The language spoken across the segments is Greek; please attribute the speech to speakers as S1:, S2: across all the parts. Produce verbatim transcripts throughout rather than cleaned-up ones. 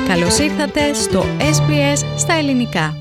S1: Καλώς ήρθατε στο ες μπι ες στα ελληνικά.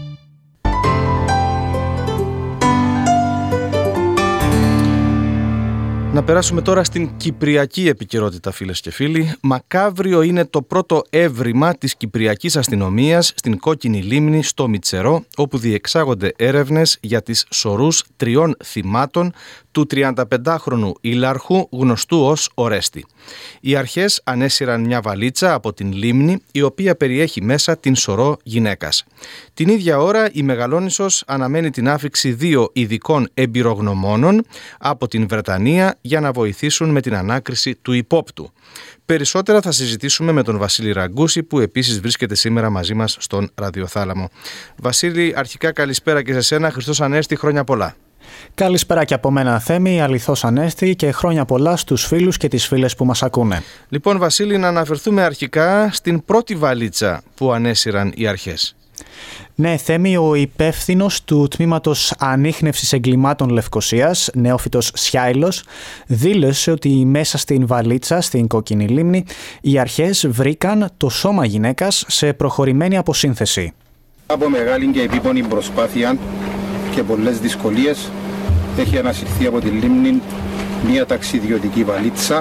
S2: Να περάσουμε τώρα στην κυπριακή επικαιρότητα, φίλες και φίλοι. Μακάβριο είναι το πρώτο έβριμα της κυπριακής αστυνομίας στην Κόκκινη Λίμνη στο Μητσερό, όπου διεξάγονται έρευνες για τις σωρούς τριών θυμάτων του τριανταπεντάχρονου ήλαρχου γνωστού ως Ορέστη. Οι αρχές ανέσυραν μια βαλίτσα από την λίμνη, η οποία περιέχει μέσα την σωρό γυναίκας. Την ίδια ώρα η Μεγαλόνισσος αναμένει την άφιξη δύο ειδικών εμπειρογνωμόνων από την Βρετανία για να βοηθήσουν με την ανάκριση του υπόπτου. Περισσότερα θα συζητήσουμε με τον Βασίλη Ραγκούση, που επίσης βρίσκεται σήμερα μαζί μας στον ραδιοθάλαμο. Βασίλη, αρχικά καλησπέρα και σε σένα. Χριστός Ανέστη, χρόνια πολλά.
S3: Καλησπέρα και από μένα, Θέμη, αληθώς Ανέστη, και χρόνια πολλά στους φίλους και τις φίλες που μας ακούνε.
S2: Λοιπόν, Βασίλη, να αναφερθούμε αρχικά στην πρώτη βαλίτσα που ανέσυραν οι αρχές.
S3: Ναι, Θέμη, ο υπεύθυνος του τμήματος ανίχνευσης εγκλημάτων Λευκωσίας, νεόφυτος Σιάιλος, δήλωσε ότι μέσα στην βαλίτσα, στην Κόκκινη Λίμνη, οι αρχές βρήκαν το σώμα γυναίκας σε προχωρημένη αποσύνθεση.
S4: Από μεγάλη και επίπονη προσπάθεια και πολλές δυσκολίες έχει ανασυρθεί από τη λίμνη μια ταξιδιωτική βαλίτσα,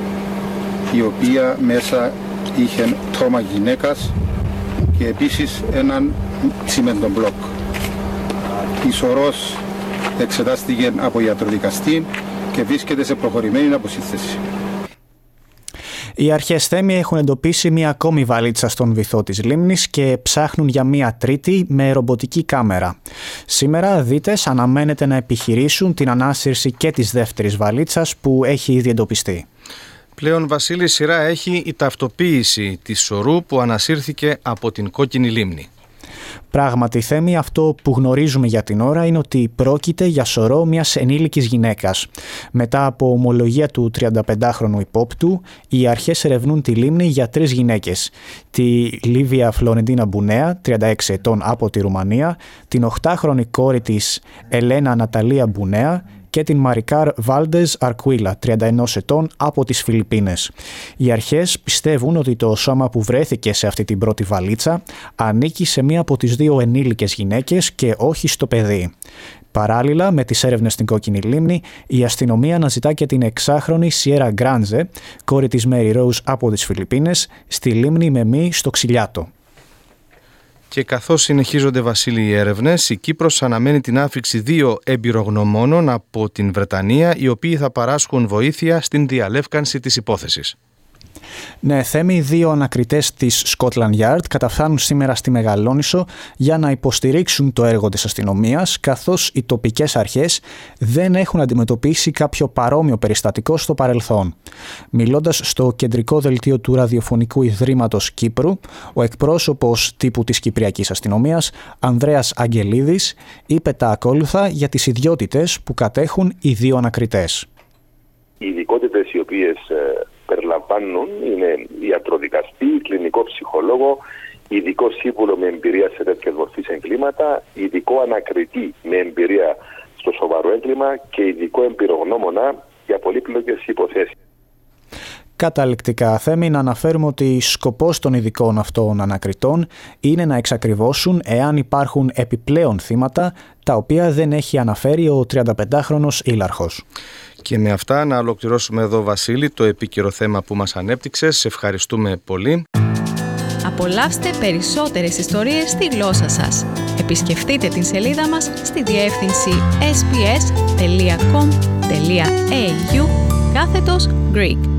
S4: η οποία μέσα είχε τόμα γυναίκας και επίσης έναν τσιμεντομπλοκ. Η σωρός εξετάστηκε από ιατροδικαστή και βρίσκεται σε προχωρημένη αποσύνθεση.
S3: Οι αρχές, Θέμη, έχουν εντοπίσει μία ακόμη βαλίτσα στον βυθό της λίμνης και ψάχνουν για μία τρίτη με ρομποτική κάμερα. Σήμερα δίτες αναμένεται να επιχειρήσουν την ανάσυρση και της δεύτερης βαλίτσας που έχει ήδη εντοπιστεί.
S2: Πλέον, Βασίλη, σειρά έχει η ταυτοποίηση της σωρού που ανασύρθηκε από την Κόκκινη Λίμνη.
S3: Πράγματι, Θέμη, αυτό που γνωρίζουμε για την ώρα είναι ότι πρόκειται για σωρό μιας ενήλικης γυναίκας. Μετά από ομολογία του τριανταπεντάχρονου υπόπτου, οι αρχές ερευνούν τη λίμνη για τρεις γυναίκες. Τη Λίβια Φλωρεντίνα Μπουνέα, τριάντα έξι ετών, από τη Ρουμανία, την οχτάχρονη κόρη της Ελένα Ναταλία Μπουνέα και την Μαρικάρ Βάλντες Αρκουίλα, τριάντα ένα ετών, από τις Φιλιππίνες. Οι αρχές πιστεύουν ότι το σώμα που βρέθηκε σε αυτή την πρώτη βαλίτσα ανήκει σε μία από τις δύο ενήλικες γυναίκες και όχι στο παιδί. Παράλληλα με τις έρευνες στην Κόκκινη Λίμνη, η αστυνομία αναζητά και την εξάχρονη Σιέρα Γκράντζε, κόρη της Μέρι Ρόουζ, από τις Φιλιππίνες, στη λίμνη Μεμή στο Ξυλιάτο.
S2: Και καθώς συνεχίζονται, Βασίλη, οι έρευνες, η Κύπρος αναμένει την άφιξη δύο εμπειρογνωμόνων από την Βρετανία, οι οποίοι θα παράσχουν βοήθεια στην διαλεύκανση της υπόθεσης.
S3: Ναι, Θέμη, δύο ανακριτές της Scotland Yard καταφθάνουν σήμερα στη Μεγαλόνισσο για να υποστηρίξουν το έργο της αστυνομίας, καθώς οι τοπικές αρχές δεν έχουν αντιμετωπίσει κάποιο παρόμοιο περιστατικό στο παρελθόν. Μιλώντας στο κεντρικό δελτίο του Ραδιοφωνικού Ιδρύματος Κύπρου, ο εκπρόσωπος τύπου της Κυπριακής Αστυνομίας, Ανδρέας Αγγελίδης, είπε τα ακόλουθα για τις ιδιότητες που κατέχουν οι δύο ανακριτές.
S5: Οι ειδικότητες οι οποίες περιλαμβάνουν είναι ιατροδικαστή, κλινικό ψυχολόγο, ειδικό σύμβουλο με εμπειρία σε τέτοιες μορφής εγκλήματα, ειδικό ανακριτή με εμπειρία στο σοβαρό έγκλημα και ειδικό εμπειρογνώμονα για πολύπλοκες υποθέσεις.
S3: Καταληκτικά, Θέμη, να αναφέρουμε ότι σκοπός των ειδικών αυτών ανακριτών είναι να εξακριβώσουν εάν υπάρχουν επιπλέον θύματα τα οποία δεν έχει αναφέρει ο τριανταπεντάχρονος ήλαρχος.
S2: Και με αυτά να ολοκληρώσουμε εδώ, Βασίλη, το επίκαιρο θέμα που μας ανέπτυξες. Σε ευχαριστούμε πολύ.
S1: Απολαύστε περισσότερες ιστορίες στη γλώσσα σας. Επισκεφτείτε την σελίδα μας στη διεύθυνση ες μπι ες τελεία κομ τελεία έι γιου κάθετος Greek.